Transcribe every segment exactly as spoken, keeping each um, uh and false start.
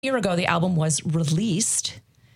year ago, the album was released,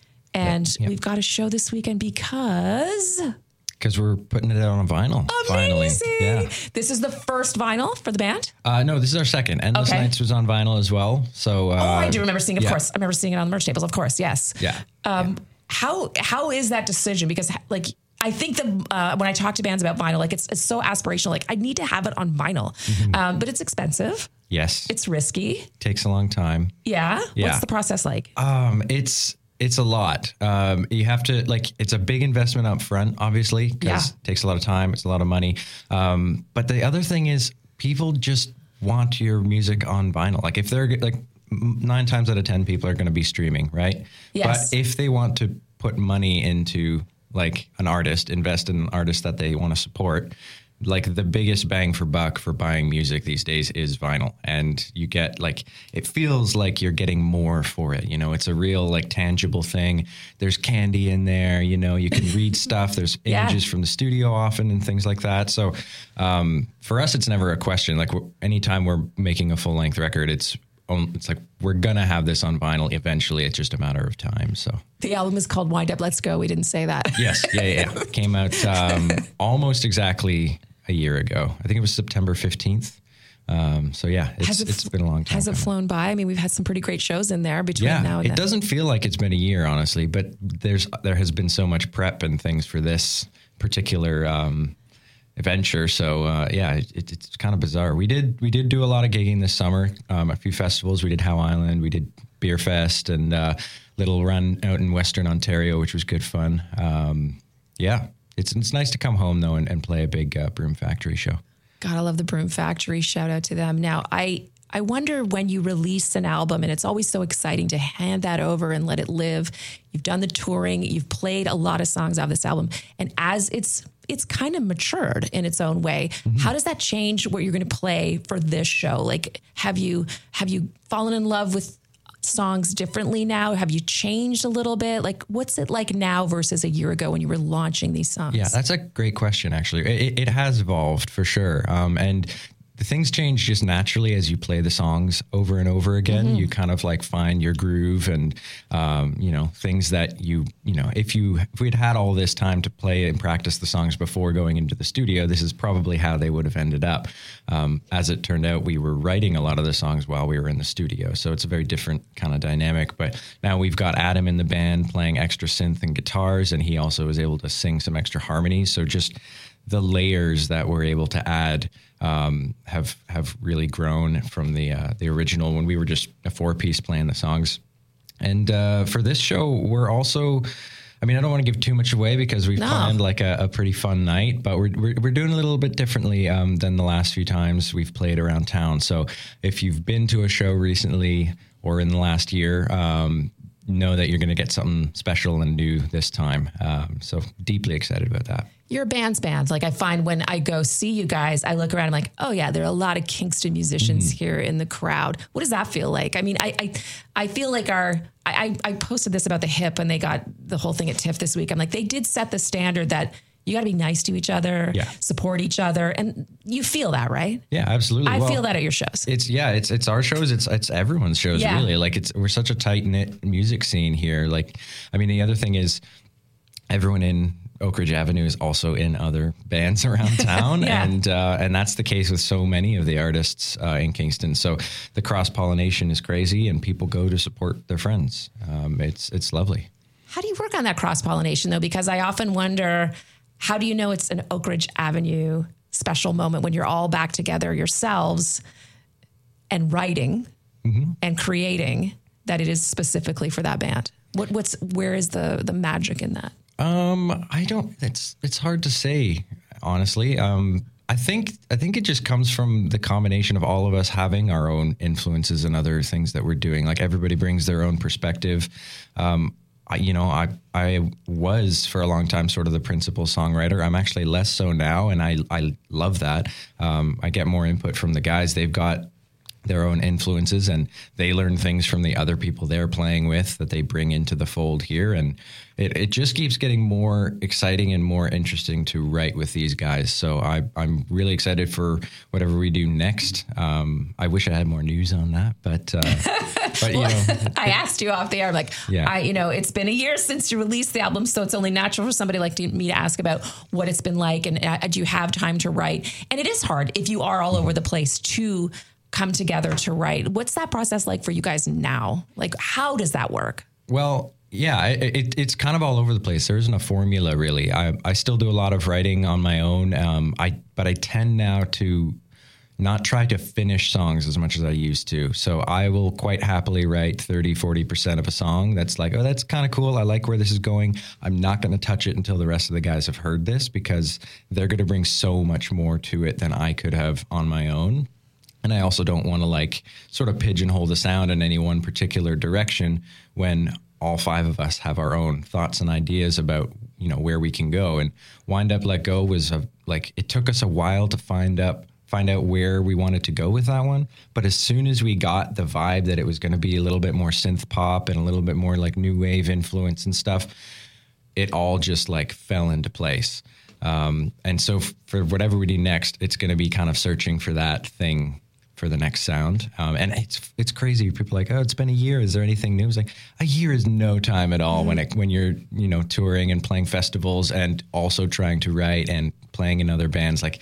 and yeah, yeah. we've got a show this weekend because... Because we're putting it out on vinyl. Amazing. Finally. Yeah. This is the first vinyl for the band? Uh, no, this is our second. Endless Okay. Nights was on vinyl as well. So, uh, Oh, I do remember seeing it, of yeah. course. I remember seeing it on the merch tables, of course, yes. Yeah. Um, yeah. How How is that decision? Because, like, I think the uh, when I talk to bands about vinyl, like, it's, it's so aspirational. Like, I need to have it on vinyl. Mm-hmm. Um, but it's expensive. Yes. It's risky. Takes a long time. Yeah? Yeah. What's the process like? Um, it's it's a lot. Um, you have to like it's a big investment up front, obviously, because Yeah. it takes a lot of time. It's a lot of money. Um, but the other thing is, people just want your music on vinyl. Like if they're like m- nine times out of ten, people are going to be streaming, right? Yes. But if they want to put money into like an artist, invest in an artist that they want to support. Like the biggest bang for buck for buying music these days is vinyl. And you get like, it feels like you're getting more for it. You know, it's a real like tangible thing. There's candy in there, you know, you can read stuff. There's Yeah. images from the studio often and things like that. So um, for us, it's never a question. Like w- anytime we're making a full length record, it's on, it's like, we're going to have this on vinyl eventually. It's just a matter of time. So The album is called Wind Up, Let's Go. We didn't say that. yes. Yeah. Yeah. yeah. Came out um, almost exactly a year ago. I think it was September fifteenth. Um, so yeah, it's, Has it it's fl- been a long time. Has it coming. flown by? I mean, we've had some pretty great shows in there between Yeah, now and it then. doesn't feel like it's been a year, honestly, but there's, there has been so much prep and things for this particular, um, adventure. So, uh, yeah, it, it, it's kind of bizarre. We did, we did do a lot of gigging this summer, um, a few festivals. We did Howe Island, we did Beer Fest and, uh, little run out in Western Ontario, which was good fun. Um, yeah, it's, it's nice to come home though and, and play a big, uh, Broom Factory show. God, I love the Broom Factory. Shout out to them. Now, I I wonder when you release an album, and it's always so exciting to hand that over and let it live. You've done the touring, you've played a lot of songs off this album, and as it's it's kind of matured in its own way. Mm-hmm. How does that change what you're going to play for this show? Like, have you have you fallen in love with songs differently now? Have you changed a little bit? Like, what's it like now versus a year ago when you were launching these songs? Yeah, that's a great question, actually. It, it has evolved for sure. Um, and the things change just naturally as you play the songs over and over again. Mm-hmm. You kind of like find your groove and, um, you know, things that you, you know, if you, if we'd had all this time to play and practice the songs before going into the studio, this is probably how they would have ended up. Um, as it turned out, we were writing a lot of the songs while we were in the studio. So it's a very different kind of dynamic. But now we've got Adam in the band playing extra synth and guitars, and he also is able to sing some extra harmonies. So just the layers that we're able to add um, have have really grown from the uh, the original when we were just a four piece playing the songs. And uh, for this show, we're also, I mean, I don't want to give too much away because we've No. planned like a, a pretty fun night, but we're, we're we're doing a little bit differently um, than the last few times we've played around town. So if you've been to a show recently or in the last year, um, know that you're going to get something special and new this time. Um, so deeply excited about that. You're a band's band. Like I find when I go see you guys, I look around, I'm like, oh yeah, there are a lot of Kingston musicians Mm-hmm. here in the crowd. What does that feel like? I mean, I I, I feel like our, I, I posted this about the Hip and they got the whole thing at TIFF this week. I'm like, they did set the standard that you got to be nice to each other, Yeah. support each other. And you feel that, right? Yeah, absolutely. I Well, feel that at your shows. It's yeah, it's it's our shows. It's it's everyone's shows Yeah. really. Like it's we're such a tight knit music scene here. Like, I mean, the other thing is, everyone in Oak Ridge Avenue is also in other bands around town, Yeah. and uh, and that's the case with so many of the artists uh, in Kingston. So the cross pollination is crazy, and people go to support their friends. Um, it's it's lovely. How do you work on that cross pollination though? Because I often wonder, how do you know it's an Oak Ridge Avenue special moment when you're all back together yourselves and writing mm-hmm. and creating that it is specifically for that band? What, what's where is the the magic in that? Um, I don't. It's it's hard to say, honestly. Um, I think I think it just comes from the combination of all of us having our own influences and other things that we're doing. Like everybody brings their own perspective. Um, I, you know, I I was for a long time sort of the principal songwriter. I'm actually less so now, and I I love that. Um, I get more input from the guys. They've got their own influences, and they learn things from the other people they're playing with that they bring into the fold here. And it, it just keeps getting more exciting and more interesting to write with these guys. So I, I'm really excited for whatever we do next. Um, I wish I had more news on that, but, uh, but you know, I asked you off the air, like, Yeah. I, you know, it's been a year since you released the album, so it's only natural for somebody like me to ask about what it's been like, and uh, do you have time to write? And it is hard if you are all over the place to come together to write. What's that process like for you guys now? Like, how does that work? Well, yeah, it, it, it's kind of all over the place. There isn't a formula really. I, I still do a lot of writing on my own. Um, I but I tend now to not try to finish songs as much as I used to. So I will quite happily write thirty, forty percent of a song that's like, oh, that's kind of cool. I like where this is going. I'm not going to touch it until the rest of the guys have heard this, because they're going to bring so much more to it than I could have on my own. And I also don't want to like sort of pigeonhole the sound in any one particular direction when all five of us have our own thoughts and ideas about, you know, where we can go. And Wind Up, Let Go was a, like, it took us a while to find up, find out where we wanted to go with that one. But as soon as we got the vibe that it was going to be a little bit more synth pop and a little bit more like new wave influence and stuff, it all just like fell into place. Um, and so f- for whatever we do next, it's going to be kind of searching for that thing for the next sound. Um, and it's it's crazy. People are like, oh, it's been a year. Is there anything new? It's like, a year is no time at all mm-hmm. when it, when you're, you know, touring and playing festivals and also trying to write and playing in other bands. Like,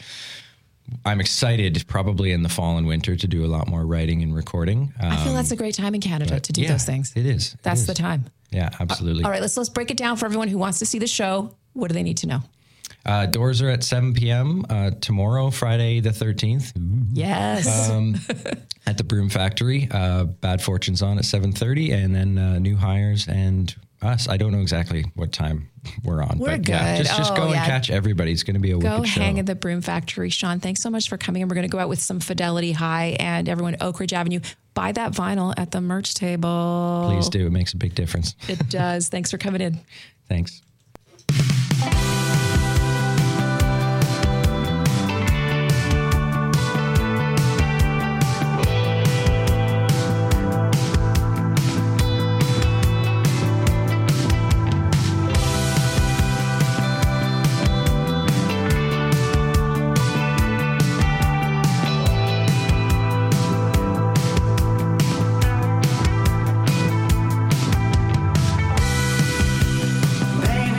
I'm excited probably in the fall and winter to do a lot more writing and recording. Um, I feel that's a great time in Canada to do yeah, those things. It is. That's it is. the time. Yeah, absolutely. All right, let's let's break it down for everyone who wants to see the show. What do they need to know? Uh, doors are at seven p.m. Uh, tomorrow, Friday the thirteenth. Yes. Um, at the Broom Factory. Uh, Bad Fortune's on at seven thirty, and then uh, New Hires and us. I don't know exactly what time we're on. We're but good. Yeah, just just oh, go yeah. and catch everybody. It's going to be a Go wicked show. Go hang at the Broom Factory. Sean, thanks so much for coming. And we're going to go out with some Fidelity High, and everyone at Oak Ridge Avenue, buy that vinyl at the merch table. Please do. It makes a big difference. It does. Thanks for coming in. Thanks. Maybe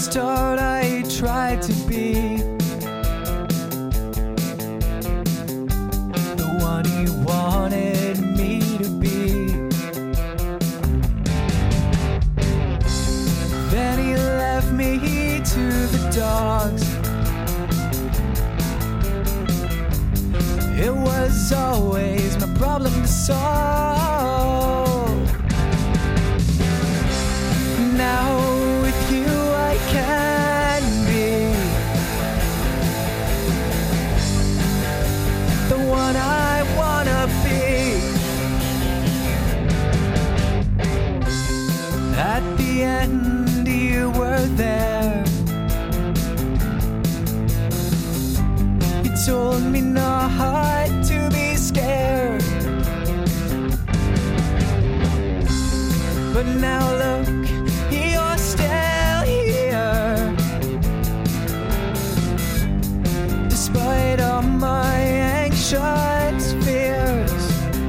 start I tried to be the one you wanted me to be. Then he left me to the dogs. It was always my problem to solve. Now with you I can be the one I wanna be. At the end you were there. You told me not to be scared. But now look, you're still here. Despite all my anxious fears.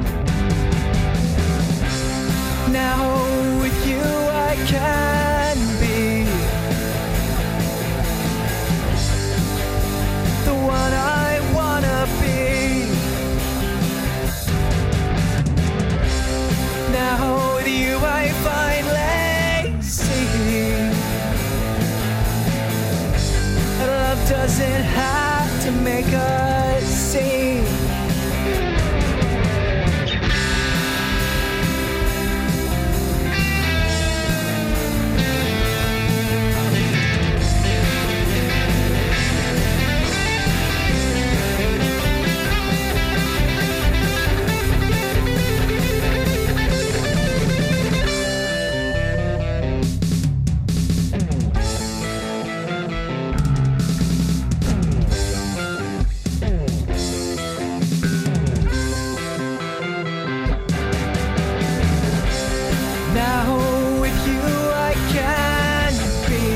Now with you I can be the one I wanna be. Now with you I finally see that love doesn't have to make us see. Now with you I can be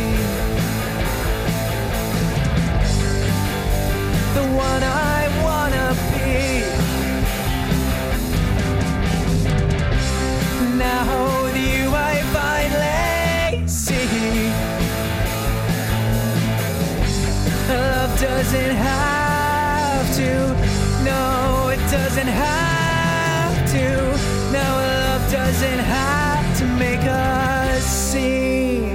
the one I wanna be. Now with you I finally see love doesn't have to, no it doesn't have to, no love doesn't have to make us see.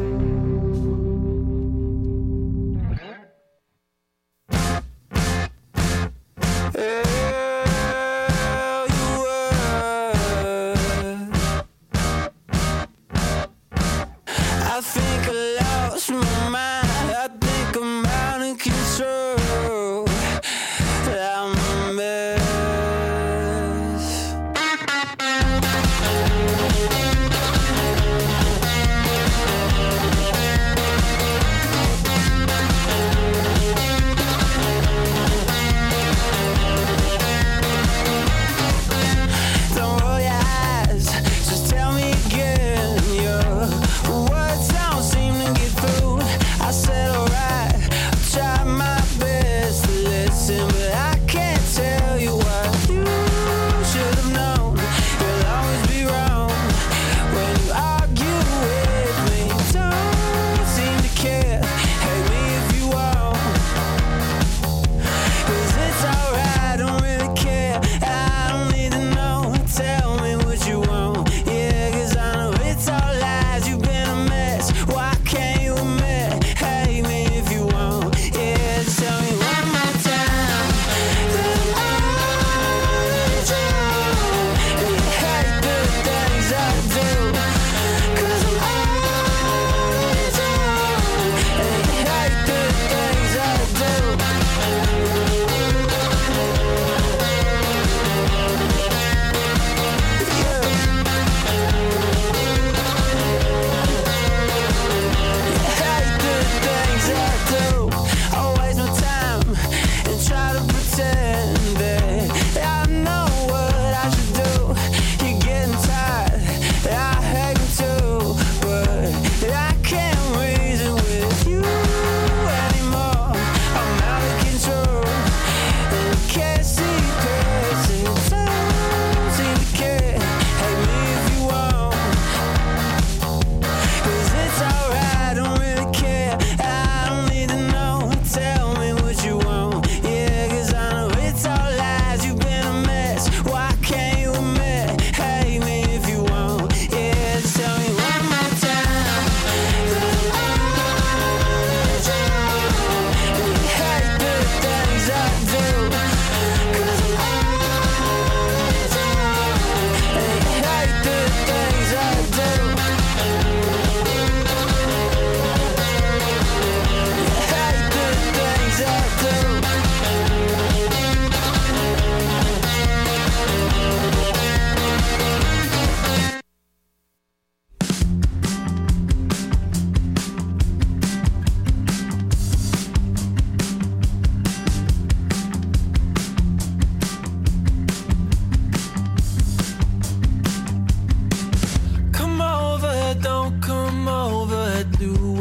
I think I lost my mind. I think I'm out of control. I'm a mess. Don't roll your eyes, just tell me again. Your words don't seem to get through.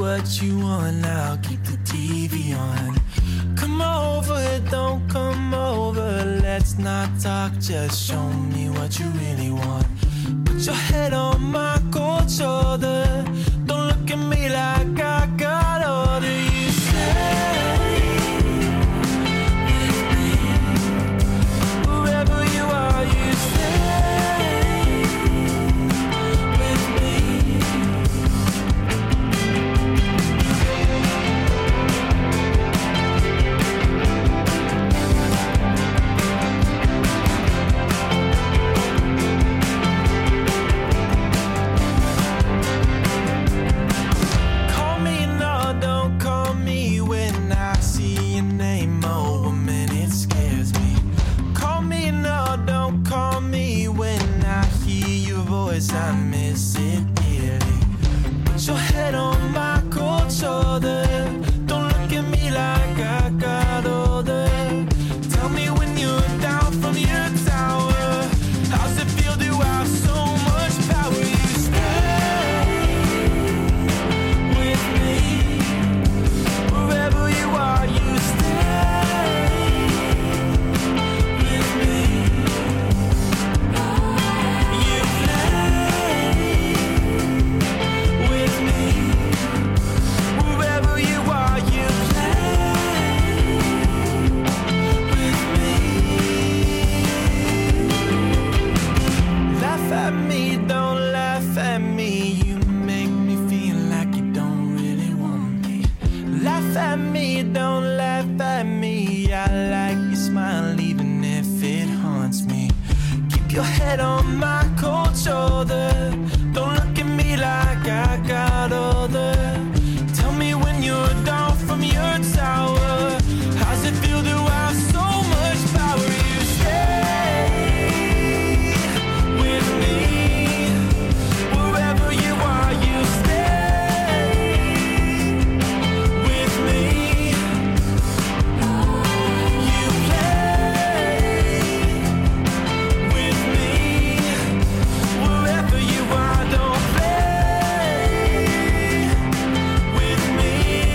what you want now, keep the T V on. Come over, don't come over, let's not talk, just show me what you really want. Put your head on my cold shoulder, don't look at me like I got older. You say wherever you are, you stay with me. Call me, no, don't call me when I see your name. Oh, woman, it scares me. Call me, no, don't call me when I hear your voice. I miss it dearly. Put your head on my cold shoulder, don't look at me like I got older. Tell me when you're down from your tower, how's it feel to have so much power? You stay with me, wherever you are, you stay with me. You play with me, wherever you are, you play with me. Laugh at me, don't laugh at me, you make me feel like you don't really want me. Laugh at me, don't laugh at me, I like your smile even if it haunts me. Keep your head on my cold shoulder, don't look at me like I got older. Tell me when you're down from your tower, how's it feel to have so much power? You stay with me, wherever you are, you stay with me. You play with me, wherever you are, don't play with me.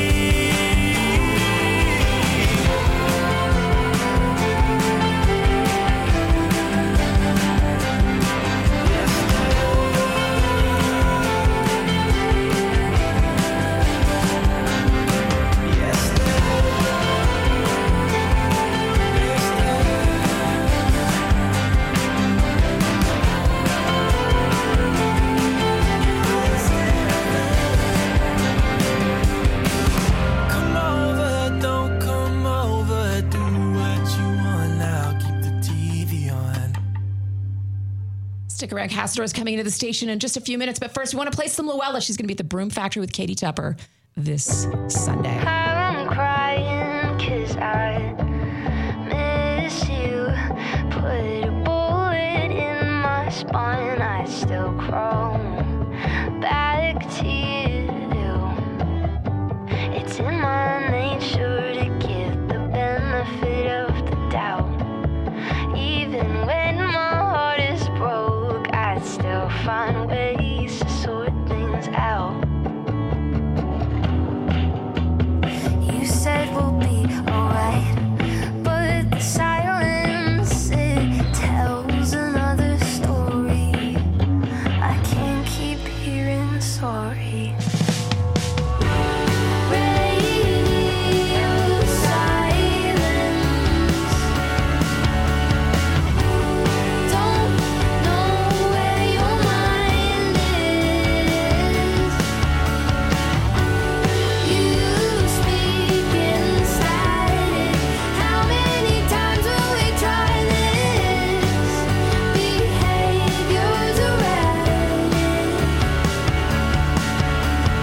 Come over, don't come over, do what you want now, keep the T V on. Stick around. Castor is coming into the station in just a few minutes. But first, we want to play some Luella. She's going to be at the Broom Factory with Katie Tupper this Sunday. I'm crying 'cause I miss you. Put a bullet in my spine. I still crawl back to you. It's in my nature to give the benefit of the doubt. Even when my heart is broke, I still find ways to sort things out. You said we'll be alright, but the silence, it tells another story. I can't keep hearing sorry. Radio silence. Don't know where your mind is. You speak in static. How many times will we try this? Behavior's erratic.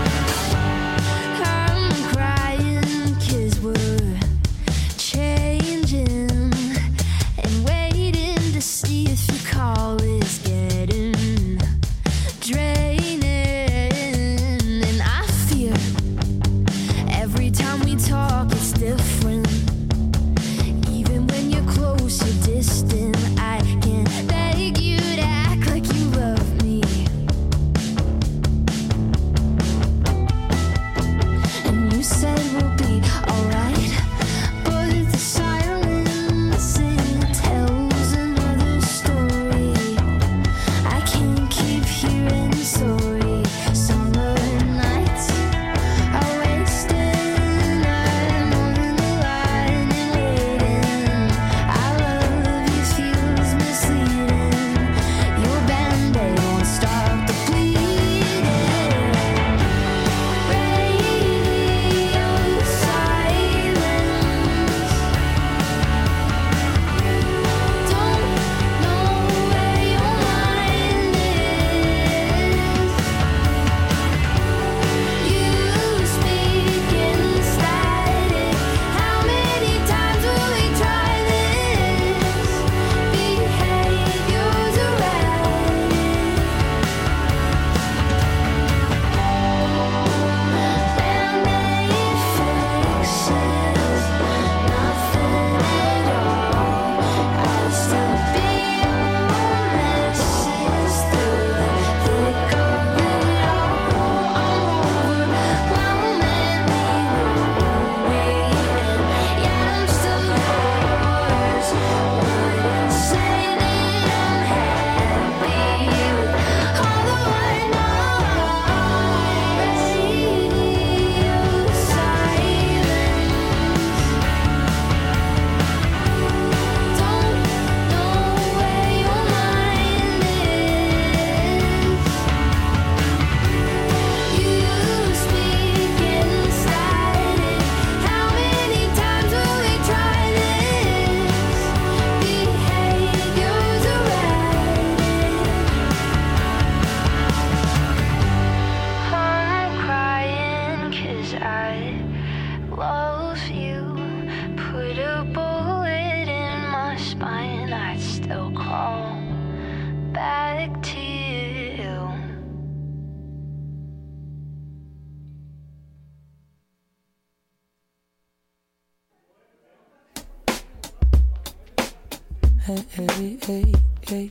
hey, hey, hey, hey.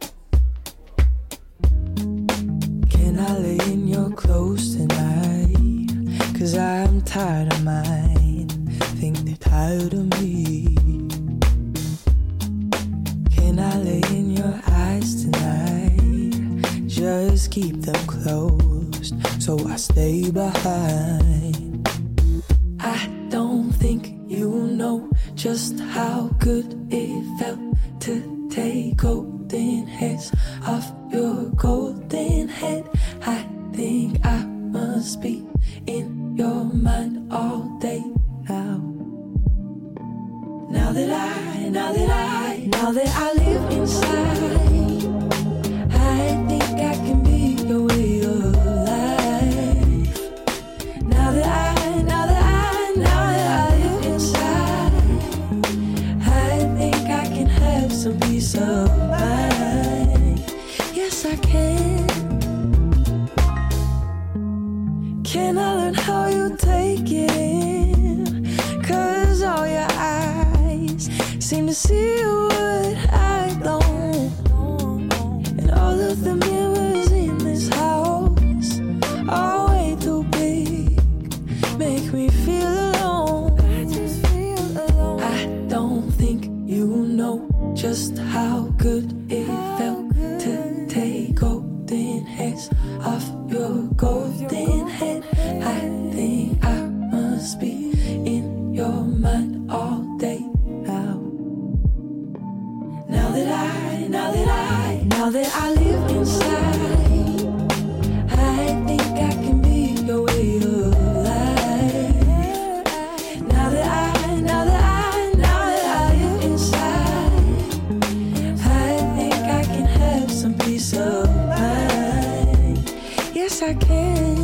Can I lay in your clothes tonight? Cause I'm tired of mine. Think they're tired of me. Can I lay in your eyes tonight? Just keep them closed so I stay behind. I don't think you know just how good it felt to take golden hairs off your golden head. I think I must be in your mind all day now. Now that I, now that I, now that I live inside, I think I can be your way of life. Now that I, now that I, now that I live inside, I think I can have some peace of mind. Yes, I can. Can I learn how you take it in? Cause all your eyes seem to see what I don't. And all of the mirrors in this house are way too big, make me feel alone. I just feel alone. I don't think you know just how good it felt to take golden hairs off your golden head. I think I must be in your mind all day now. Now that I, now that I, now that I live inside, I think I can be your way of life. Now that I, now that I, now that I live inside, I think I can have some peace of mind. Yes, I can.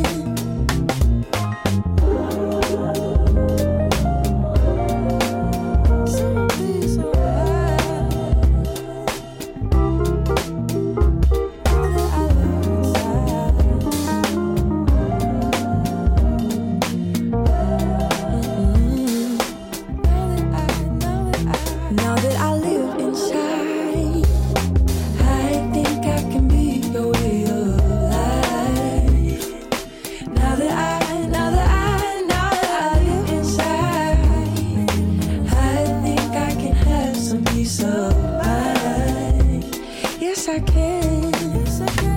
Now that I live inside, I think I can be your way of life. Now that I, now that I, now that I live inside, I think I can have some peace of mind. Yes, I can. Yes, I can.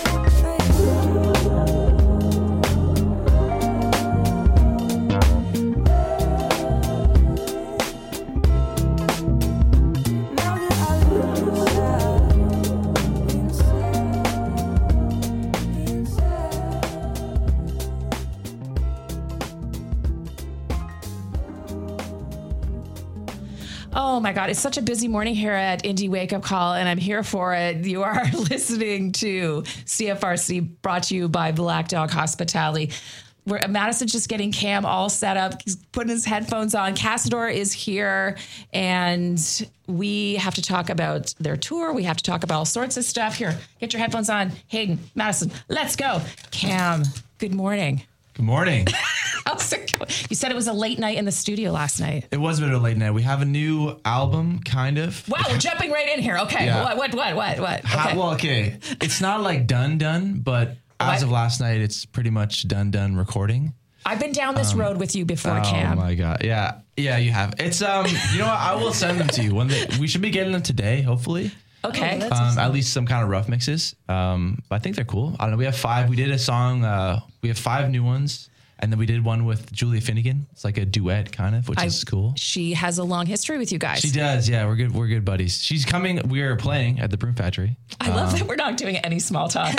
Oh my God, it's such a busy morning here at Indie Wake Up Call, and I'm here for it. You are listening to C F R C, brought to you by Black Dog Hospitality. We're, Madison's just getting Cam all set up. He's putting his headphones on. Cassador is here, and we have to talk about their tour. We have to talk about all sorts of stuff. Here, get your headphones on. Hayden, Madison, let's go. Cam, good morning. Good morning. How's it going? You said it was a late night in the studio last night. It was a bit of a late night. We have a new album, kind of. Wow, we're jumping right in here. Okay, Yeah. what, what, what, what, what? Okay. How, well, okay. It's not like done, done, but as What? of last night, it's pretty much done, done recording. I've been down this road with you before, Cam. Oh my God. Yeah. Yeah, you have. It's, um, you know what? I will send them to you when they, we should be getting them today, hopefully. Okay. Um, at least some kind of rough mixes. Um, but I think they're cool. I don't know. We have five. We did a song. Uh, we have five new ones. And then we did one with Julia Finnegan. It's like a duet kind of, which I- is cool. She has a long history with you guys. She does. Yeah, we're good. We're good buddies. She's coming. We are playing at the Broom Factory. I love that we're not doing any small talk.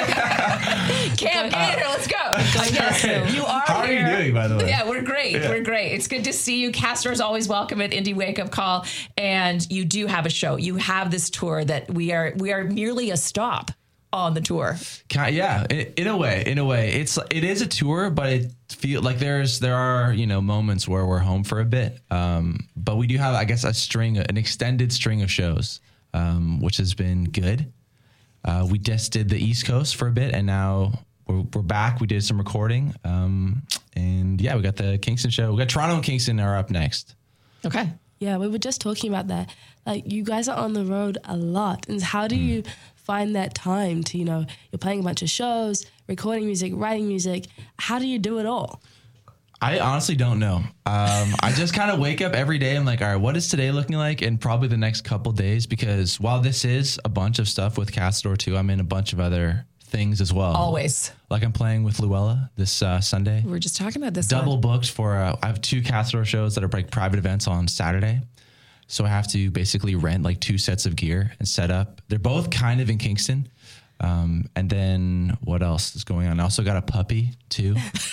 Cam, get in here, let's go. Yes, you are How are you here. doing, by the way? Yeah, we're great. We're great. It's good to see you. Castor is always welcome at Indie Wake Up Call, and you do have a show. You have this tour that we are. We are merely a stop on the tour. Kind yeah, in, in a way, in a way, it's it is a tour, but it feel like there's there are you know moments where we're home for a bit. Um, but we do have, I guess, a string, an extended string of shows, um, which has been good. Uh, we just did the East Coast for a bit, and now we're, we're back. We did some recording, um, and yeah, we got the Kingston show. We got Toronto and Kingston are up next. Okay. Yeah, we were just talking about that. Like, you guys are on the road a lot. And how do mm. you find that time to, you know, you're playing a bunch of shows, recording music, writing music. How do you do it all? I honestly don't know. Um, I just kind of wake up every day. I'm like, all right, what is today looking like? And probably the next couple days, because while this is a bunch of stuff with Castador too, I'm in a bunch of other things as well. Always. Like I'm playing with Luella this uh, Sunday. We were just talking about this. Double one. booked for, uh, I have two Castador shows that are like private events on Saturday. So I have to basically rent like two sets of gear and set up. They're both kind of in Kingston. Um, and then what else is going on? I also got a puppy too.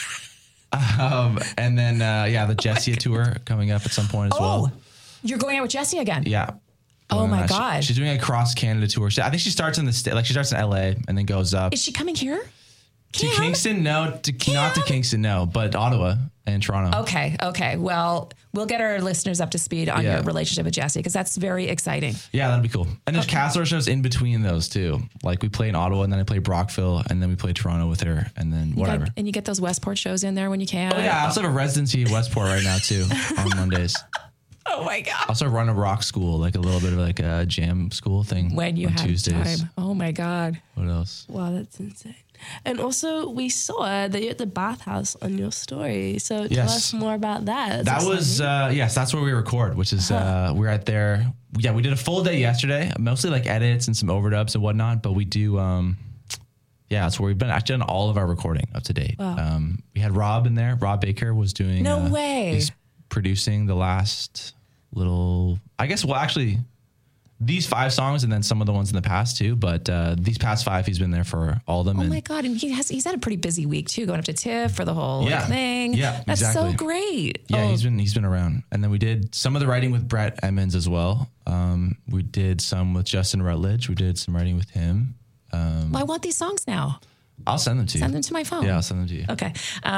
um, and then, uh, yeah, the Jessia oh tour coming up at some point as oh, well. You're going out with Jessie again? Yeah. Oh my God. She, she's doing a cross Canada tour. She, I think she starts in the state, like she starts in L A and then goes up. Is she coming here? To Cam? Kingston? No, to, Cam? not to Kingston, no, but Ottawa and Toronto. Okay. Okay. Well, we'll get our listeners up to speed on yeah. your relationship with Jessie, because that's very exciting. Yeah, that'd be cool. And there's okay. Castador shows in between those too. Like we play in Ottawa and then I play Brockville and then we play Toronto with her and then you whatever. Got, and you get those Westport shows in there when you can. Oh yeah. I also have a residency at Westport right now too on Mondays. Oh my God. I also run a rock school, like a little bit of like a jam school thing. When you on have Tuesdays. time. Oh my God. What else? Wow, that's insane. And also, we saw that you're at the bathhouse on your story. So tell yes. us more about that. That's that was, uh, yes, that's where we record, which is, uh, we're at there. Yeah, we did a full day yesterday, mostly like edits and some overdubs and whatnot, but we do, um, yeah, that's where we've been actually done all of our recording up to date. Wow. Um, we had Rob in there. Rob Baker was doing. No uh, way. He's producing the last little, I guess, well, actually, these five songs and then some of the ones in the past too, but uh, these past five, he's been there for all of them. Oh and my God. And he has, he's had a pretty busy week too, going up to TIFF for the whole yeah, like, thing. Yeah, That's exactly. so great. Yeah, oh. he's been, he's been around. And then we did some of the writing with Brett Emmons as well. Um, we did some with Justin Rutledge. We did some writing with him. Um, well, I want these songs now. I'll send them to you. Send them to my phone. Yeah, I'll send them to you. Okay.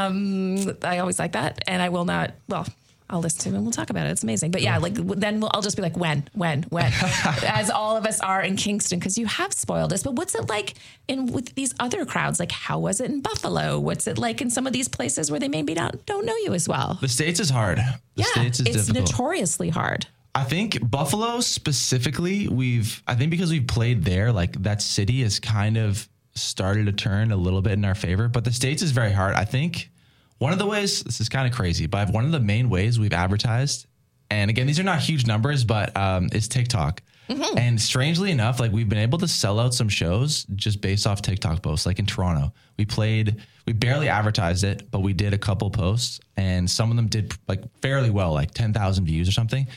Um, I always like that. And I will not, well, I'll listen to it and we'll talk about it. It's amazing. But yeah, like then we'll, I'll just be like, when, when, when, as all of us are in Kingston, because you have spoiled us. But what's it like in with these other crowds? Like, how was it in Buffalo? What's it like in some of these places where they maybe not, don't know you as well? The States is hard. The yeah, States is it's difficult. notoriously hard. I think Buffalo specifically, we've, I think because we've played there, like that city has kind of started to turn a little bit in our favor. But the States is very hard. I think one of the ways, this is kind of crazy, but one of the main ways we've advertised, and again, these are not huge numbers, but um, is TikTok. Mm-hmm. And strangely enough, like we've been able to sell out some shows just based off TikTok posts. Like in Toronto, we played, we barely advertised it, but we did a couple posts and some of them did like fairly well, like ten thousand views or something.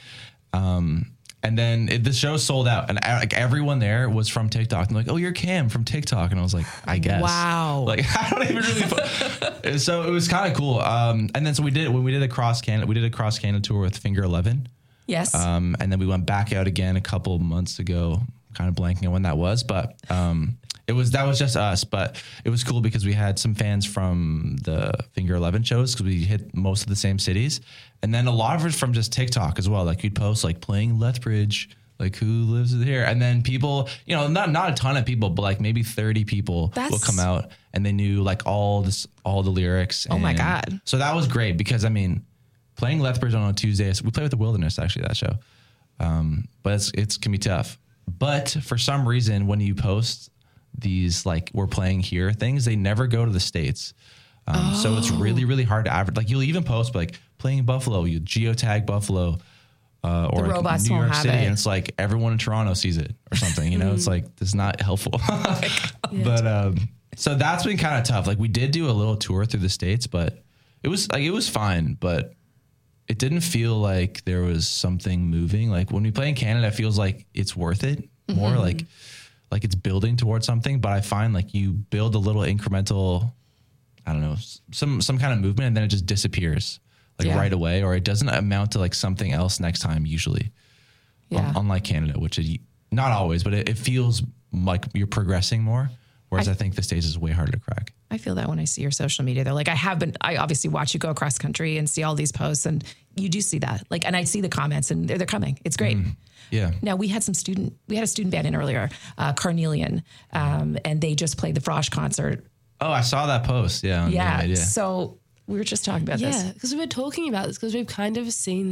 Um, and then it, the show sold out and like everyone there was from TikTok and like, oh, you're Cam from TikTok. And I was like, I guess. Wow. Like, I don't even really put, so it was kind of cool. Um, and then, so we did, when we did a cross Canada, we did a cross Canada tour with Finger eleven. Yes. Um, and then we went back out again a couple months ago, kind of blanking on when that was, but, um, it was, that was just us, but it was cool because we had some fans from the Finger eleven shows because we hit most of the same cities. And then a lot of it from just TikTok as well. Like you'd post like playing Lethbridge, like who lives here? And then people, you know, not, not a ton of people, but like maybe thirty people That's... will come out and they knew like all this, all the lyrics. Oh my and God. So that was great because I mean, playing Lethbridge on a Tuesday, we played with the Wilderness actually that show. Um, but it's, it's can be tough. But for some reason, when you post these like we're playing here things, they never go to the States. Um, oh. So it's really, really hard to advertise. Like you'll even post like playing Buffalo, you geotag Buffalo uh, or the like New York City. It. And it's like everyone in Toronto sees it or something, you know, it's like, it's not helpful. Oh but um, so that's been kind of tough. Like we did do a little tour through the States, but it was like, it was fine, but it didn't feel like there was something moving. Like when we play in Canada, it feels like it's worth it more. Mm-hmm. like, like it's building towards something, but I find like you build a little incremental, I don't know, some, some kind of movement and then it just disappears like yeah. right away, or it doesn't amount to like something else next time usually. Yeah. Unlike Canada, which is not always, but it, it feels like you're progressing more. Whereas I, I think the States is way harder to crack. I feel that when I see your social media, they're like, I have been, I obviously watch you go across country and see all these posts and you do see that. Like, and I see the comments and they're, they're coming. It's great. Mm, yeah. Now we had some student, we had a student band in earlier, uh, Carnelian, um, and they just played the Frosh concert. Oh, I saw that post. Yeah. Yeah. So we were just talking about yeah, this. Yeah. Because we were talking about this because we've kind of seen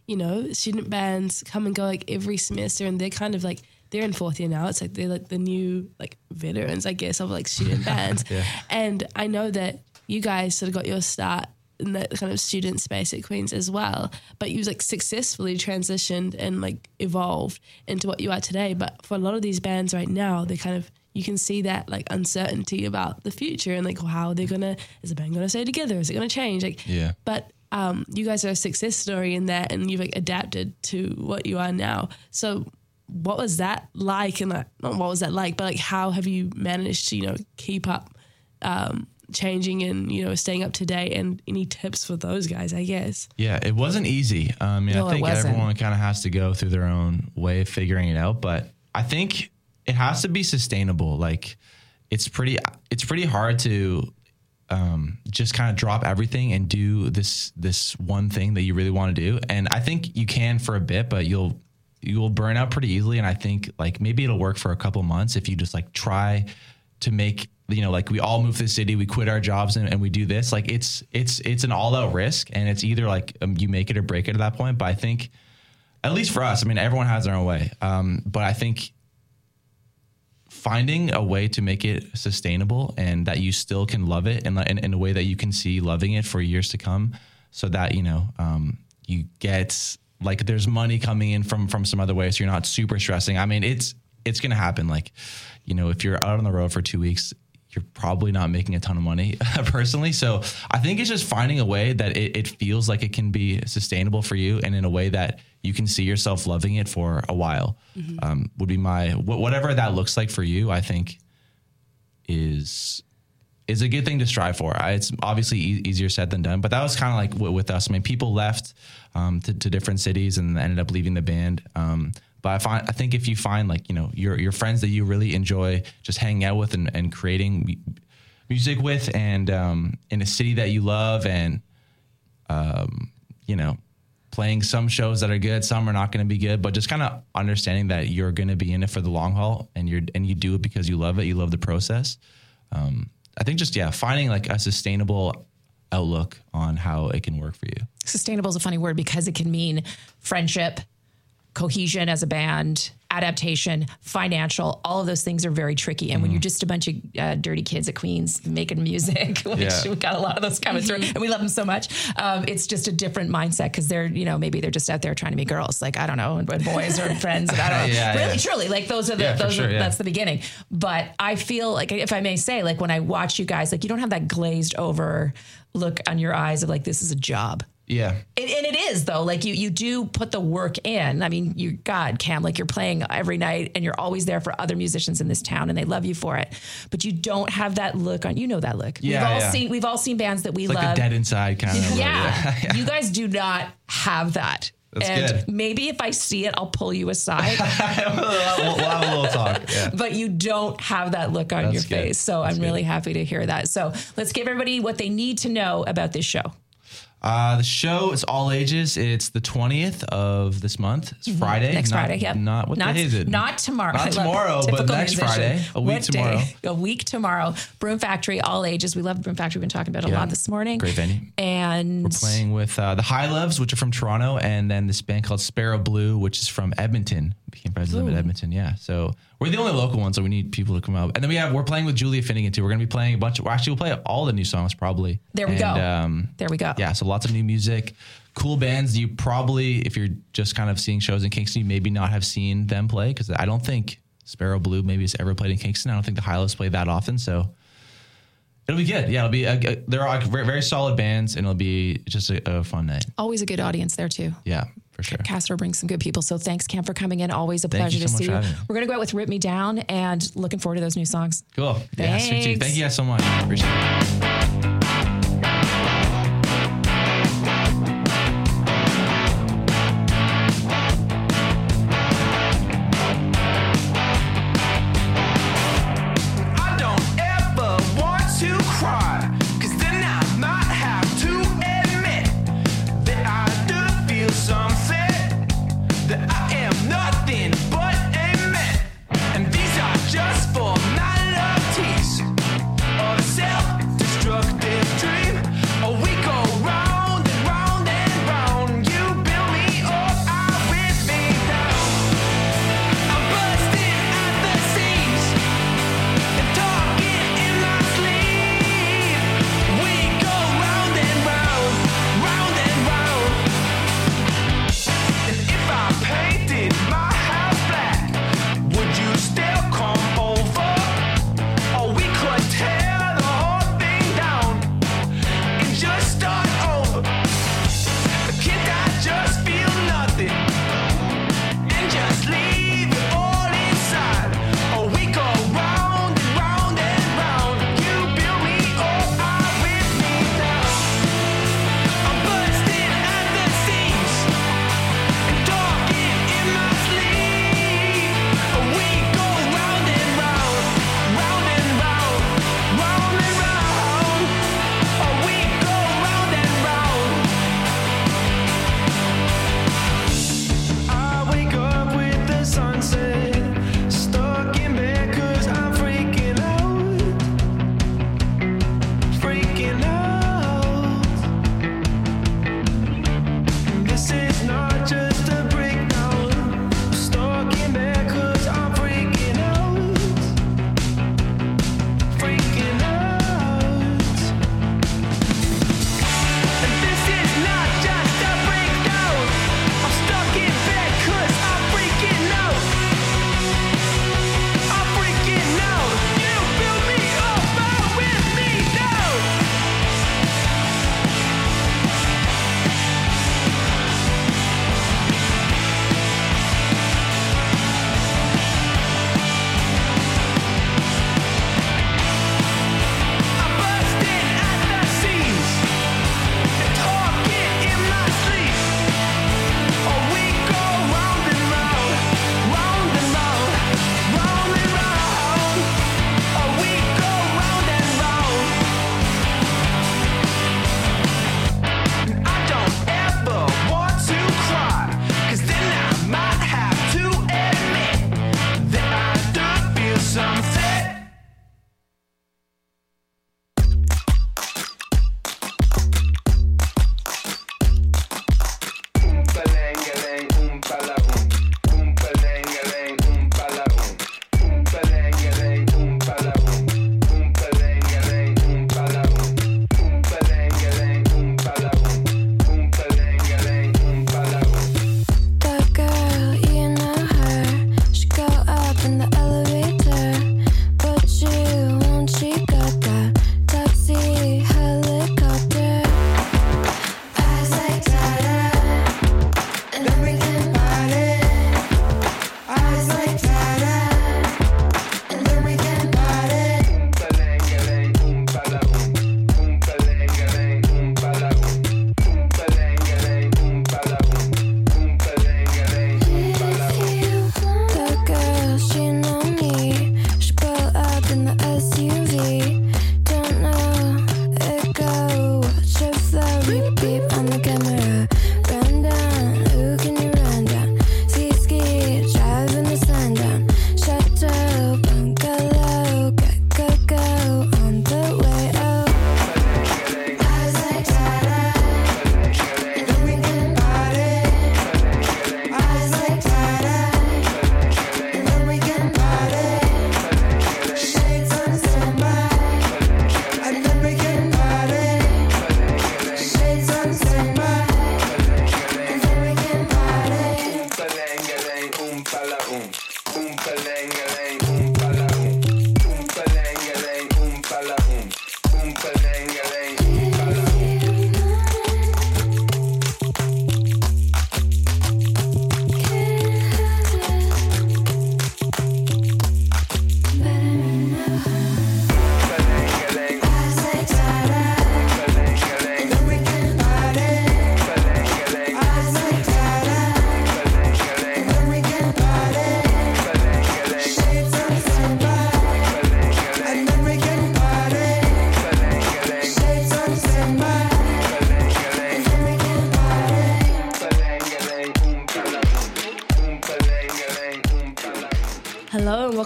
you know, student bands come and go like every semester, and they're kind of like, they're in fourth year now. It's like they're like the new like veterans, I guess, of like student bands. Yeah. And I know that you guys sort of got your start in that kind of student space at Queen's as well, but you like successfully transitioned and like evolved into what you are today. But for a lot of these bands right now, they kind of, you can see that like uncertainty about the future and like how they're gonna, is the band gonna stay together? Is it gonna change? Like, Yeah. But um, you guys are a success story in that, and you've like adapted to what you are now. So what was that like? And like, not what was that like, but like how have you managed to, you know, keep up, um, changing and, you know, staying up to date, and any tips for those guys, I guess? Yeah, it wasn't easy. Um, I mean, No, I it think wasn't. everyone kind of has to go through their own way of figuring it out, but I think it has to be sustainable. Like it's pretty, it's pretty hard to um, just kind of drop everything and do this, this one thing that you really want to do. And I think you can for a bit, but you'll, you'll burn out pretty easily. And I think like maybe it'll work for a couple months if you just like try to make, you know, like we all move to the city, we quit our jobs and, and we do this. Like it's, it's, it's an all out risk, and it's either like um, you make it or break it at that point. But I think at least for us, I mean, everyone has their own way. Um, but I think finding a way to make it sustainable and that you still can love it and in, in a way that you can see loving it for years to come, so that, you know, um, you get like, there's money coming in from, from some other way. So you're not super stressing. I mean, it's, it's going to happen. Like, you know, if you're out on the road for two weeks, you're probably not making a ton of money personally. So I think it's just finding a way that it, it feels like it can be sustainable for you, and in a way that you can see yourself loving it for a while. Mm-hmm. um, would be my, wh- whatever that looks like for you, I think is, is a good thing to strive for. I, it's obviously e- easier said than done, but that was kind of like w- with us. I mean, people left um, to, to different cities and ended up leaving the band. Um, But I find, I think if you find like, you know, your, your friends that you really enjoy just hanging out with and, and creating mu- music with, and um, in a city that you love, and, um, you know, playing some shows that are good, some are not going to be good, but just kind of understanding that you're going to be in it for the long haul, and you're, and you do it because you love it. You love the process. Um, I think just, yeah, finding like a sustainable outlook on how it can work for you. Sustainable is a funny word because it can mean friendship, cohesion as a band, adaptation, financial, all of those things are very tricky. And mm. when you're just a bunch of uh, dirty kids at Queen's making music, which Yeah. we've got a lot of those coming through, and we love them so much. Um, it's just a different mindset because they're, you know, maybe they're just out there trying to meet girls, like, I don't know, and, and boys or friends. And I don't know. Yeah, really, yeah. truly, like those are the, Yeah, for those sure, are, yeah. that's the beginning. But I feel like, if I may say, like when I watch you guys, like you don't have that glazed over look on your eyes of like, this is a job. Yeah. It, and it is though, like you, you do put the work in. I mean, you, God, Cam, like you're playing every night and you're always there for other musicians in this town and they love you for it, but you don't have that look on, you know, that look. Yeah, we've all yeah. seen, we've all seen bands that we It's like love. a dead inside kind of. Yeah. yeah. You guys do not have that. That's and good. maybe if I see it, I'll pull you aside, we'll, we'll have a little talk. Yeah. but you don't have that look on That's your good. face. So That's I'm really good. happy to hear that. So let's give everybody what they need to know about this show. Uh, the show is all ages. It's the twentieth of this month. It's Friday. Next not, Friday, yep. Not, what not, day is it? Not tomorrow. Not I love tomorrow, it. but Typical next musician. Friday. A week What tomorrow. Day? A week tomorrow. Broom Factory, all ages. We love Broom Factory. We've been talking about it a Yeah. lot this morning. Great venue. And We're playing with uh, the High Loves, which are from Toronto, and then this band called Sparrow Blue, which is from Edmonton. Became friends with them at Edmonton, yeah. So we're the only local ones, so we need people to come out. And then we have we're playing with Julia Finnegan too. We're going to be playing a bunch. Of, well, actually, we'll play all the new songs probably. There we and, go. Um, there we go. Yeah, so lots of new music, cool bands. You probably, if you're just kind of seeing shows in Kingston, you maybe not have seen them play, because I don't think Sparrow Blue maybe has ever played in Kingston. I don't think the High Lows play that often, so it'll be good. Yeah, it'll be. A, a, they're all very, very solid bands, and it'll be just a, a fun night. Always a good audience there too. Yeah, for sure. Castro brings some good people. So thanks, Cam, for coming in. Always a Thank pleasure you so to much see for you. having me. We're going to go out with Rip Me Down and looking forward to those new songs. Cool. Yeah, sweet too. Thanks. Thank you guys so much. Appreciate it. I don't ever want to cry, 'cause then I might have to admit that I do feel something, that I am nothing but a man. And these are just formalities of self-destruction.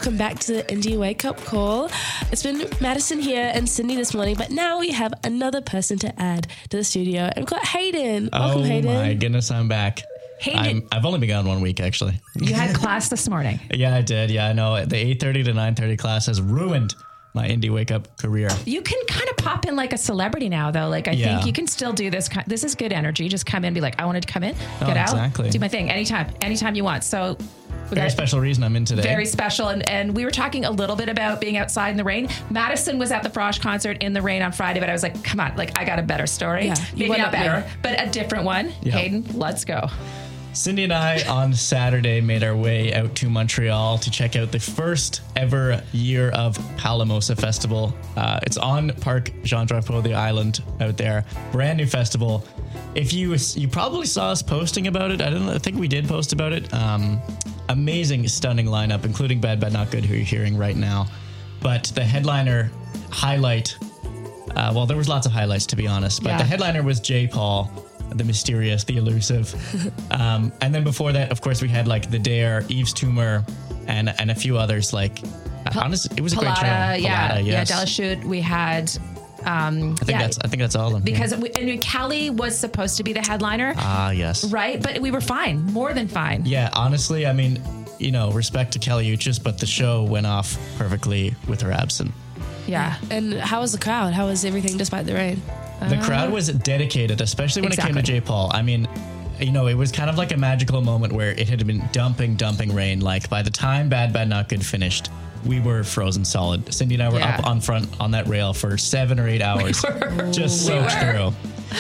welcome back to the Indie Wake Up Call. It's been Madison here and Cindy this morning, but now we have another person to add to the studio. And we've got Hayden. Welcome, oh Hayden. my goodness, I'm back. Hayden, I'm, I've only been gone one week, actually. you had class this morning. Yeah, I did. Yeah, I know. The eight thirty to nine thirty class has ruined my Indie Wake Up career. You can kind of pop in like a celebrity now, though. Like, I Yeah. think you can still do this. ki- This is good energy. Just come in and be like, I wanted to come in, Oh, get out, exactly. do my thing anytime, anytime you want. So we Very got special reason I'm in today. very special. And, and we were talking a little bit about being outside in the rain. Madison was at the Frosh concert in the rain on Friday, but I was like, come on, like I got a better story. Yeah, you Maybe went not up there. better, but a different one. Yeah. Hayden, let's go. Cindy and I on Saturday made our way out to Montreal to check out the first ever year of Palamosa Festival. Uh, it's on Parc Jean Drapeau, the island out there. Brand new festival. If you you probably saw us posting about it. I don't know, I think we did post about it. Um, amazing, stunning lineup, including Bad Bad Not Good, who you're hearing right now. But the headliner highlight, uh, well, there was lots of highlights to be honest, but Yeah. the headliner was J. Paul. The mysterious, the elusive. um, and then before that, of course, we had like The Dare, Yves Tumor, and and a few others. Like, honestly, it was a great show. Palada, yeah, Palada, yeah, yes. Delachute. We had, um, I think yeah, that's I think that's all of them. because yeah. we, and Callie was supposed to be the headliner, ah yes, right? But we were fine, more than fine. yeah. Honestly, I mean, you know, respect to Kelly Uchis, but the show went off perfectly with her absent. Yeah. And how was the crowd? How was everything despite the rain? The crowd was dedicated, especially when it Exactly. came to J. Paul. I mean, you know, it was kind of like a magical moment where it had been dumping, dumping rain. Like by the time Bad Bad Not Good finished, we were frozen solid. Cindy and I were Yeah. up on front on that rail for seven or eight hours, just soaked through.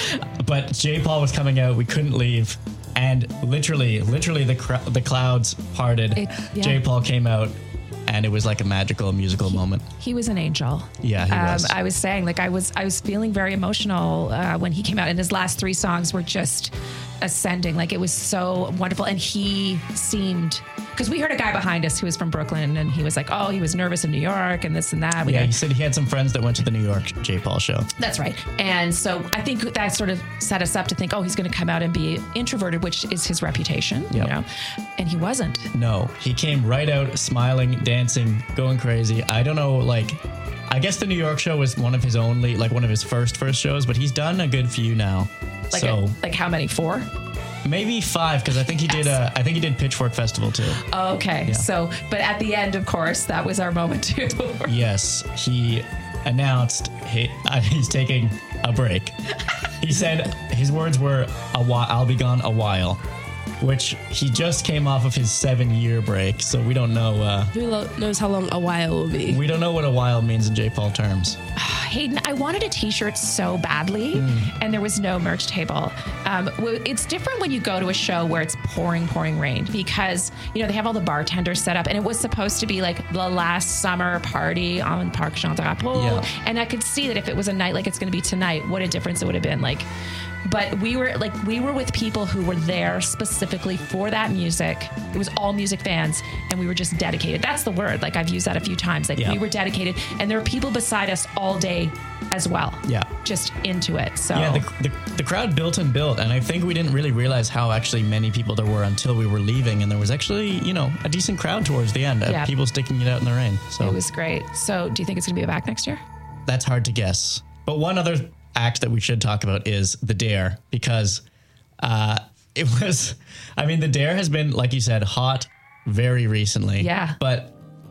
But J. Paul was coming out. We couldn't leave. And literally, literally the cr- the clouds parted. It- yeah. J. Paul came out. And it was like a magical musical moment. He was an angel. Yeah, he was. I was saying, like, I was, I was feeling very emotional uh, when he came out, and his last three songs were just ascending. Like, it was so wonderful, and he seemed, because we heard a guy behind us who was from Brooklyn, and he was like, "Oh, he was nervous in New York, and this and that." We Yeah, had- he said he had some friends that went to the New York J. Paul show. That's right. And so I think that sort of set us up to think, oh, he's going to come out and be introverted, which is his reputation, Yep. you know, and he wasn't. No, he came right out smiling, dancing, going crazy. I don't know, like, I guess the New York show was one of his only, like one of his first first shows, but he's done a good few now. Like, so a, like how many? Four? maybe five, because I think he did. Uh, I think he did Pitchfork Festival too. Okay. Yeah. So, but at the end, of course, that was our moment too. Yes, he announced he, uh, he's taking a break. He said his words were, "A while, I'll be gone a while," which he just came off of his seven-year break, so we don't know. Uh, Who lo- knows how long a while will be? we don't know what a while means in J. Paul terms. Hayden, I wanted a t-shirt so badly, Mm. and there was no merch table. Um, w- it's different when you go to a show where it's pouring, pouring rain, because, you know, they have all the bartenders set up, and it was supposed to be like the last summer party on Parc Jean Drapeau. Yeah. And I could see that if it was a night like it's going to be tonight, what a difference it would have been. Like, but we were like, we were with people who were there specifically for that music. It was all music fans, and we were just dedicated. That's the word. Like, I've used that a few times. Like, Yeah. we were dedicated, and there were people beside us all day as well. Yeah. Just into it. So Yeah, the, the, the crowd built and built, and I think we didn't really realize how actually many people there were until we were leaving, and there was actually, you know, a decent crowd towards the end of Yeah. people sticking it out in the rain. So it was great. So do you think it's going to be back next year? that's hard to guess. But one other act that we should talk about is The Dare, because uh, it was, I mean, The Dare has been, like you said, hot very recently. Yeah. But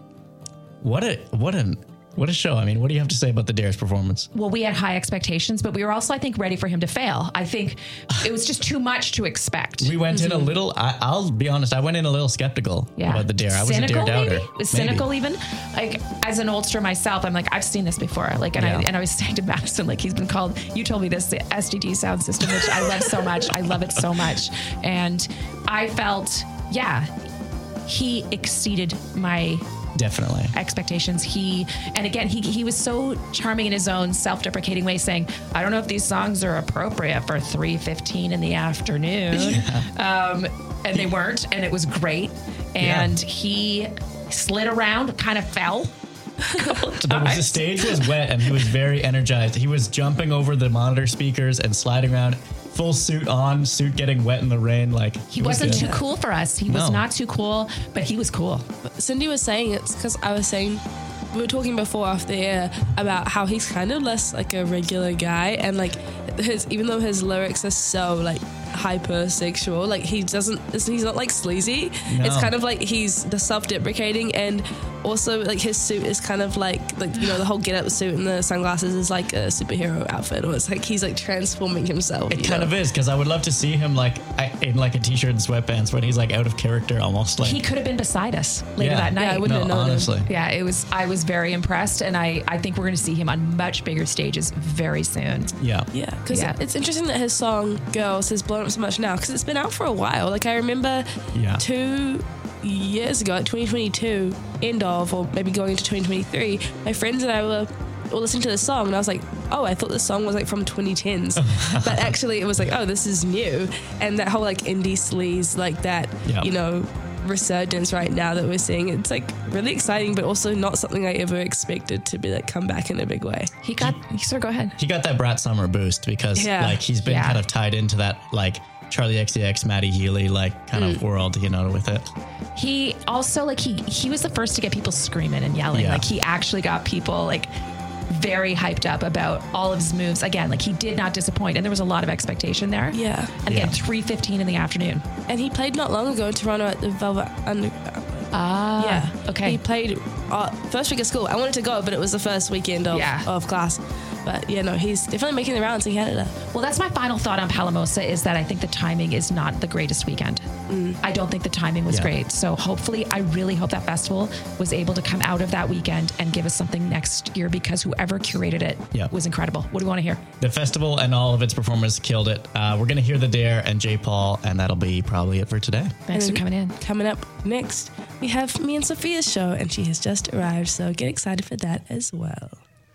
what a, what an, what a show. I mean, what do you have to say about The Dare's performance? Well, we had high expectations, but we were also, I think, ready for him to fail. I think it was just too much to expect. We went in a little, I, I'll be honest, I went in a little skeptical Yeah. about The Dare. I was cynical, a Dare doubter. maybe? Was cynical even? Like, as an oldster myself, I'm like, I've seen this before. Like, and I Yeah. and I was saying to Madison, like, he's been called, you told me this, the S D D sound system, which I love so much. I love it so much. And I felt, yeah, he exceeded my Definitely. expectations. He, and again, he he was so charming in his own self-deprecating way, saying, I don't know if these songs are appropriate for three fifteen in the afternoon. Um, and they weren't, and it was great. And Yeah. he slid around, kind of fell. a couple of The, the times. stage was wet and he was very energized. He was jumping over the monitor speakers and sliding around. full suit on, suit getting wet in the rain. Like He it was wasn't good. too cool for us. He was No. not too cool, but he was cool. Cindy was saying it's because I was saying we were talking before off the air about how he's kind of less like a regular guy, and like his even though his lyrics are so like hypersexual, like he doesn't he's not like sleazy. No. It's kind of like he's the self-deprecating, and also like his suit is kind of like like you know the whole get up suit and the sunglasses is like a superhero outfit, or it's like he's like transforming himself. It you kind know? of is, because I would love to see him like I- in like a t-shirt and sweatpants when he's like out of character almost. Like He could have been beside us later Yeah. that night. Yeah, I wouldn't no, have known him. honestly. Yeah, it was. I was very impressed, and I, I think we're going to see him on much bigger stages very soon. Yeah. Yeah, because Yeah. it's interesting that his song "Girls" has blown up so much now because it's been out for a while. Like I remember Yeah. two years ago, like twenty twenty-two, end of, or maybe going into twenty twenty-three, my friends and I were all listening to this song, and I was like, oh, I thought this song was like from twenty tens, but actually it was like, oh, this is new, and that whole like indie sleaze, like that, Yeah. you know, resurgence right now that we're seeing, it's like really exciting, but also not something I ever expected to be like come back in a big way. He got. Sir, go ahead. He got that Brat Summer boost because Yeah. like he's been Yeah. kind of tied into that like Charlie X C X, Maddie Healy like kind of world, you know, with it. He also like he he was the first to get people screaming and yelling. Yeah. Like he actually got people like very hyped up about all of his moves. Again, like he did not disappoint, and there was a lot of expectation there. Yeah. And again, Yeah. three fifteen in the afternoon. And he played not long ago in Toronto at the Velvet Underground. Ah, Yeah. okay. He played uh, first week of school. I wanted to go, but it was the first weekend of, Yeah. of class. But yeah, no, he's definitely making the rounds in Canada. Well, that's my final thought on Palamosa is that I think the timing is not the greatest weekend. I don't think the timing was Yeah. great. So hopefully, I really hope that festival was able to come out of that weekend and give us something next year, because whoever curated it Yeah. was incredible. What do you want to hear? The festival and all of its performers killed it. Uh, we're going to hear The Dare and J. Paul, and that'll be probably it for today. Thanks for And coming in. Coming up next, we have me and Sophia's show, and she has just arrived. So get excited for that as well.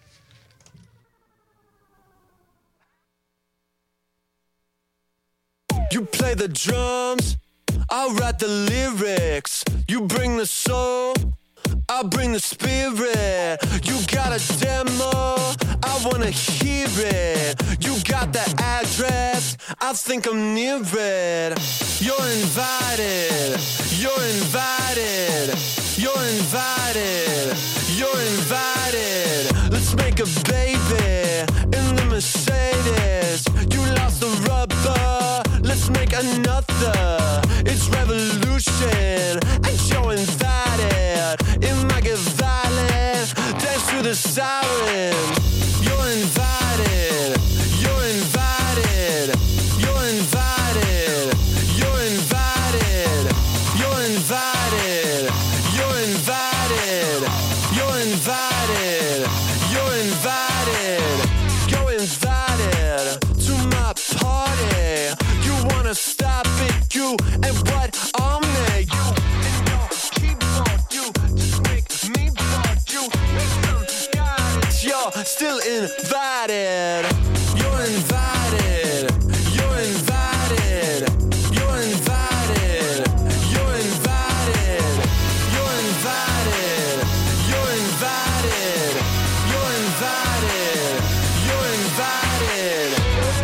You play the drums, I'll write the lyrics. You bring the soul, I'll bring the spirit. You got a demo, I wanna hear it. You got the address, I think I'm near it. You're invited, you're invited, you're invited, you're invited. Let's make a baby in the Mercedes. You lost the rubber, let's make another. It's revolution, and you're invited. It might get violent, dance to the sirens. You're invited, you're invited, you're invited, you're invited, you're invited, you're invited, you're invited, you're invited, you're invited to my party. You wanna stop it, you and what on me? You and your keyboard, you just make me bored. You make some guidance. You're still invited. You're invited. You're invited. You're invited. You're invited. You're invited. You're invited. You're invited. You're invited.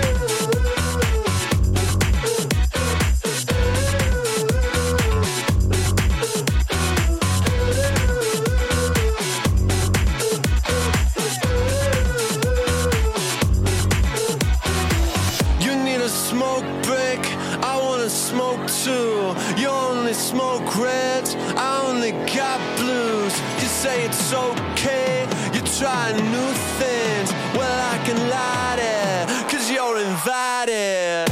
You need a smoke break, I wanna smoke too. You only smoke reds, I only got blues. You say it's okay, you try new things. Well, I can light it, cause you're invited.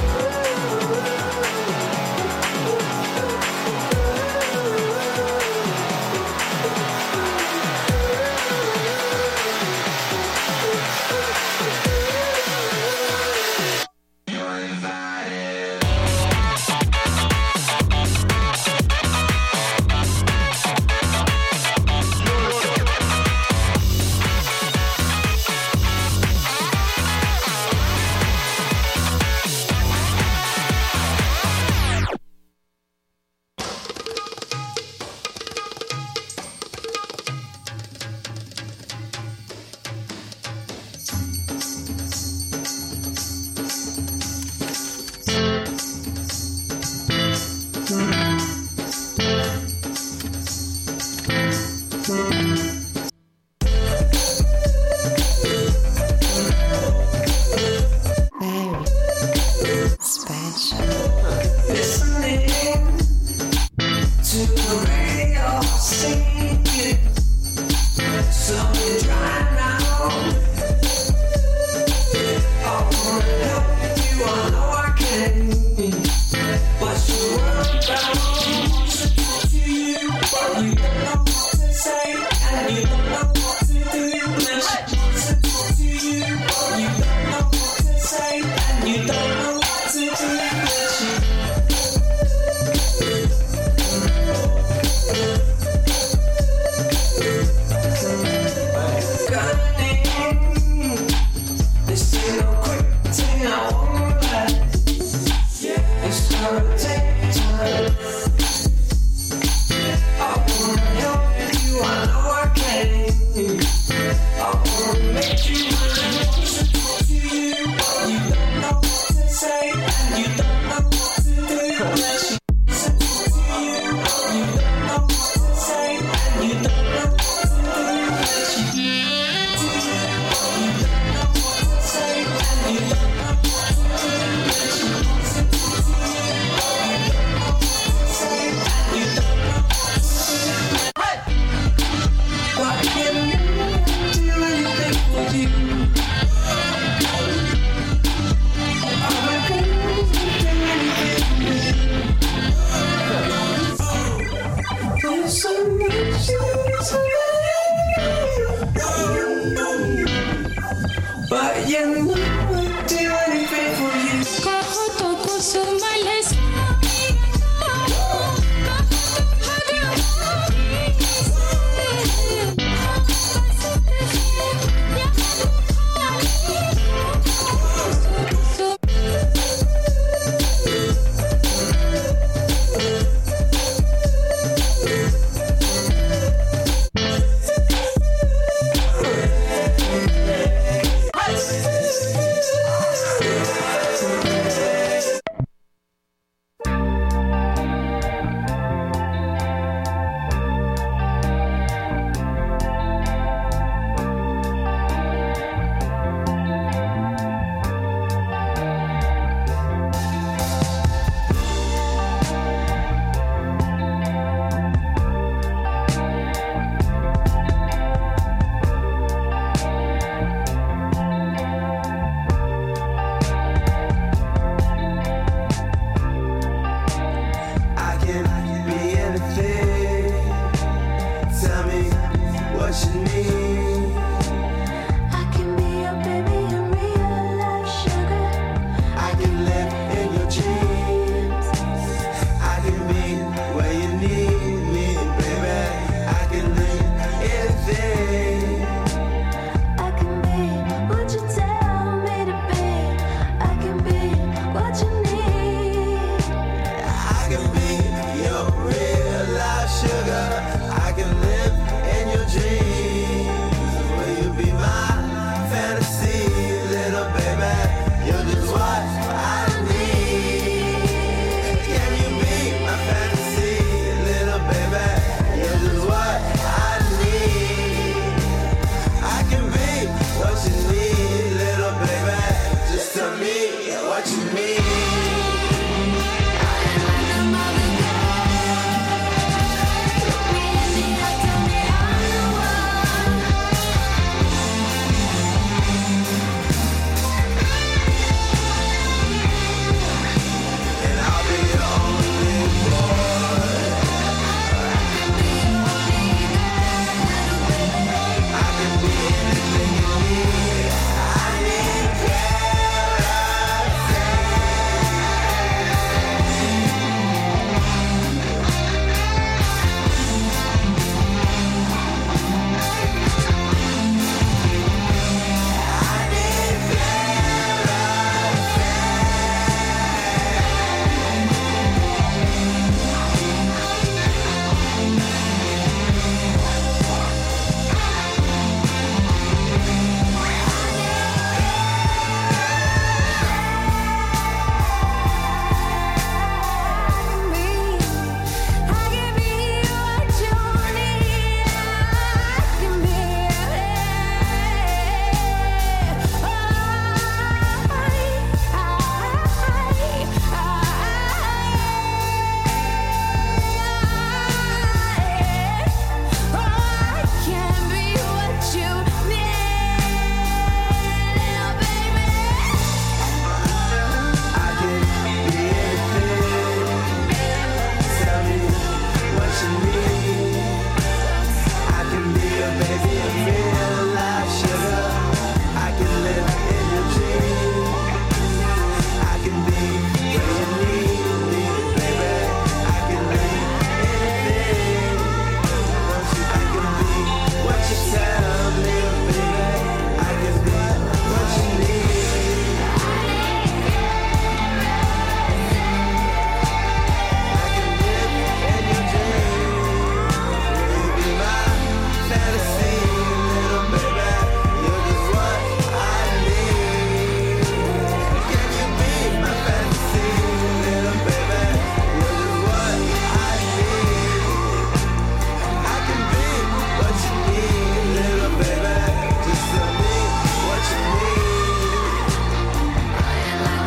Take me out.